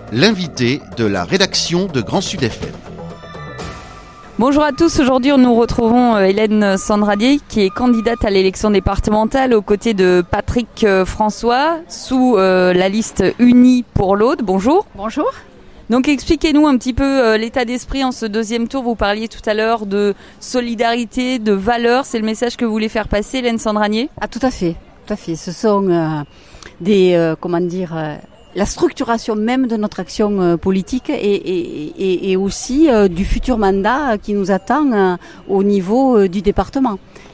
l'invité de la rédaction de Grand Sud FM. Bonjour à tous, aujourd'hui nous retrouvons Hélène Sandradier qui est candidate à l'élection départementale aux côtés de Patrick François sous la liste Unis pour l'Aude. Bonjour. Bonjour. Donc expliquez-nous un petit peu l'état d'esprit en ce deuxième tour. Vous parliez tout à l'heure de solidarité, de valeurs. C'est le message que vous voulez faire passer, Hélène Sandradier ? Ah, tout à fait. Ce sont la structuration même de notre action politique et aussi du futur mandat qui nous attend au niveau du département.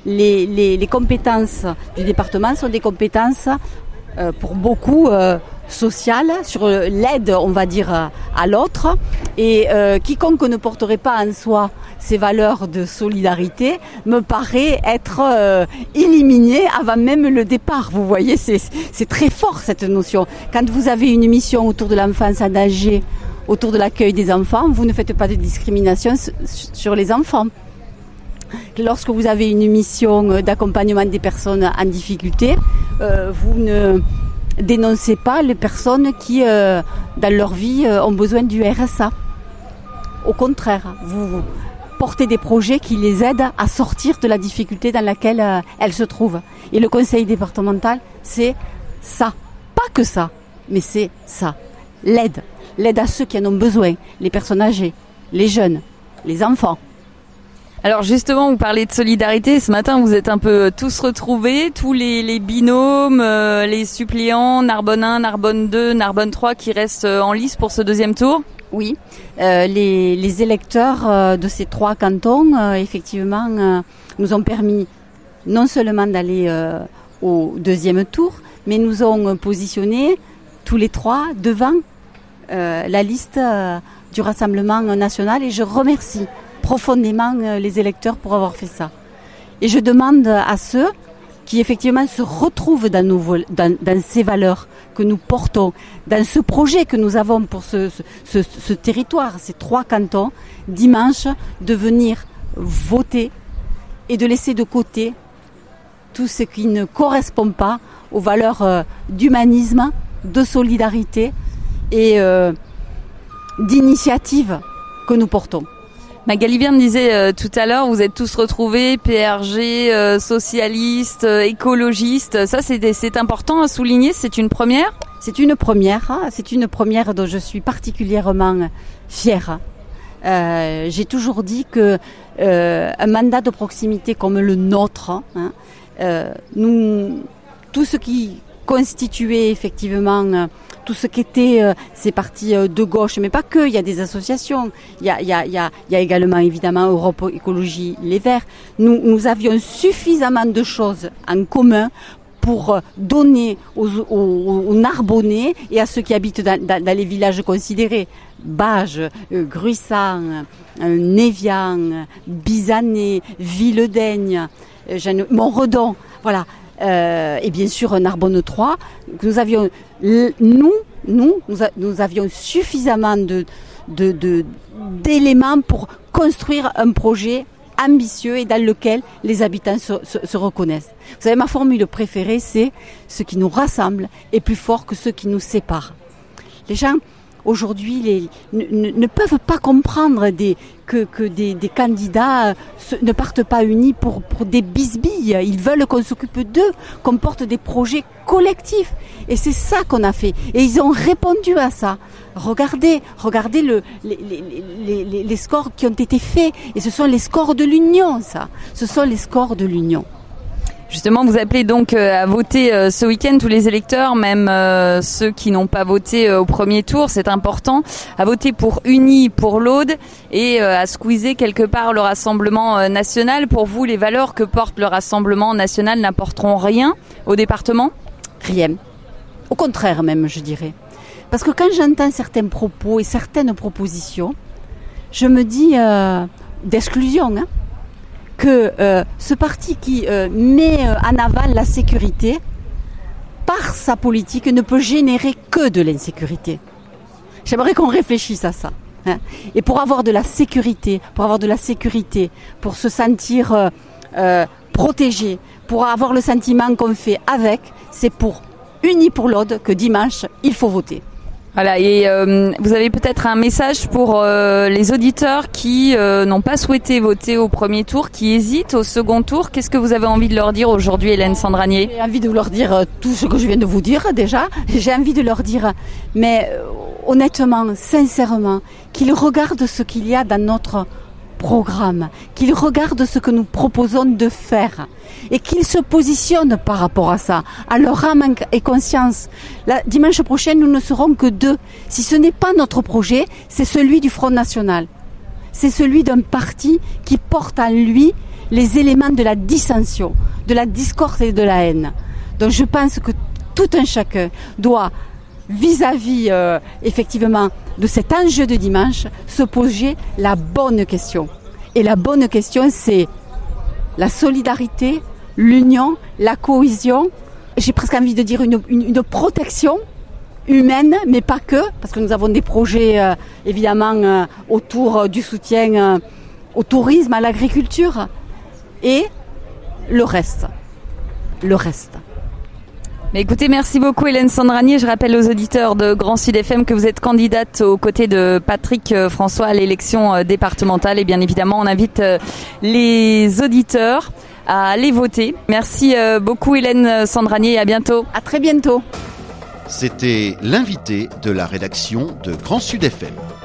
Les compétences du département sont des compétences pour beaucoup sociales, sur l'aide, on va dire, à l'autre. Et quiconque ne porterait pas en soi ces valeurs de solidarité me paraît être éliminé avant même le départ. Vous voyez, c'est très fort cette notion. Quand vous avez une mission autour de l'enfance en danger, autour de l'accueil des enfants, vous ne faites pas de discrimination sur les enfants. Lorsque vous avez une mission d'accompagnement des personnes en difficulté, vous ne dénoncez pas les personnes qui, dans leur vie, ont besoin du RSA. Au contraire, vous portez des projets qui les aident à sortir de la difficulté dans laquelle elles se trouvent. Et le conseil départemental, c'est ça. Pas que ça, mais c'est ça. L'aide. L'aide à ceux qui en ont besoin. Les personnes âgées, les jeunes, les enfants. Alors justement, vous parlez de solidarité. Ce matin, vous êtes un peu tous retrouvés, tous les binômes, les suppléants, Narbonne 1, Narbonne 2, Narbonne 3 qui restent en lice pour ce deuxième tour. Oui, les électeurs de ces trois cantons, effectivement, nous ont permis non seulement d'aller au deuxième tour, mais nous ont positionnés tous les trois devant la liste du Rassemblement national et je remercie profondément les électeurs pour avoir fait ça. Et je demande à ceux qui effectivement se retrouvent dans ces valeurs que nous portons, dans ce projet que nous avons pour ce territoire, ces trois cantons, dimanche, de venir voter et de laisser de côté tout ce qui ne correspond pas aux valeurs d'humanisme, de solidarité et d'initiative que nous portons. Magali Vierne disait tout à l'heure, vous êtes tous retrouvés, PRG, socialistes, écologistes. Ça, c'est important à souligner, c'est une première ? C'est une première dont je suis particulièrement fière. J'ai toujours dit que un mandat de proximité comme le nôtre, tout ce qui constituait effectivement tout ce qu'étaient ces partis de gauche, mais pas que, il y a des associations, il y a également évidemment Europe Écologie Les Verts. Nous avions suffisamment de choses en commun pour donner aux Narbonnais et à ceux qui habitent dans les villages considérés, Bages, Gruissant, Névian, Bizanet, Villedaigne, Montredon, voilà. Et bien sûr Narbonne 3, que nous avions nous avions suffisamment d'éléments pour construire un projet ambitieux et dans lequel les habitants se reconnaissent. Vous savez, ma formule préférée, c'est ce qui nous rassemble est plus fort que ce qui nous sépare. Les gens aujourd'hui ne peuvent pas comprendre que des candidats ne partent pas unis pour des bisbilles. Ils veulent qu'on s'occupe d'eux, qu'on porte des projets collectifs. Et c'est ça qu'on a fait. Et ils ont répondu à ça. Regardez les scores qui ont été faits. Et ce sont les scores de l'Union, ça. Ce sont les scores de l'Union. Justement, vous appelez donc à voter ce week-end tous les électeurs, même ceux qui n'ont pas voté au premier tour, c'est important, à voter pour Unis pour l'Aude et à squeezer quelque part le Rassemblement national. Pour vous, les valeurs que porte le Rassemblement national n'apporteront rien au département ? Rien. Au contraire même, je dirais. Parce que quand j'entends certains propos et certaines propositions, je me dis d'exclusion, que ce parti qui met en avant la sécurité, par sa politique, ne peut générer que de l'insécurité. J'aimerais qu'on réfléchisse à ça. Et pour avoir de la sécurité, pour se sentir protégé, pour avoir le sentiment qu'on fait avec, c'est pour Unis pour l'Aude que dimanche, il faut voter. Voilà, et vous avez peut-être un message pour les auditeurs qui n'ont pas souhaité voter au premier tour, qui hésitent au second tour. Qu'est-ce que vous avez envie de leur dire aujourd'hui, Hélène Sandragné ? J'ai envie de leur dire tout ce que je viens de vous dire déjà. J'ai envie de leur dire, mais honnêtement, sincèrement, qu'ils regardent ce qu'il y a dans notre programme, qu'ils regardent ce que nous proposons de faire et qu'ils se positionnent par rapport à ça, à leur âme et conscience. Dimanche prochain, nous ne serons que 2. Si ce n'est pas notre projet, c'est celui du Front National. C'est celui d'un parti qui porte en lui les éléments de la dissension, de la discorde et de la haine. Donc je pense que tout un chacun doit, vis-à-vis effectivement de cet enjeu de dimanche, se poser la bonne question. Et la bonne question, c'est la solidarité, l'union, la cohésion, j'ai presque envie de dire une protection humaine, mais pas que, parce que nous avons des projets évidemment autour du soutien au tourisme, à l'agriculture, et le reste. Mais écoutez, merci beaucoup Hélène Sandragné. Je rappelle aux auditeurs de Grand Sud FM que vous êtes candidate aux côtés de Patrick François à l'élection départementale. Et bien évidemment, on invite les auditeurs à aller voter. Merci beaucoup Hélène Sandragné et à bientôt. À très bientôt. C'était l'invité de la rédaction de Grand Sud FM.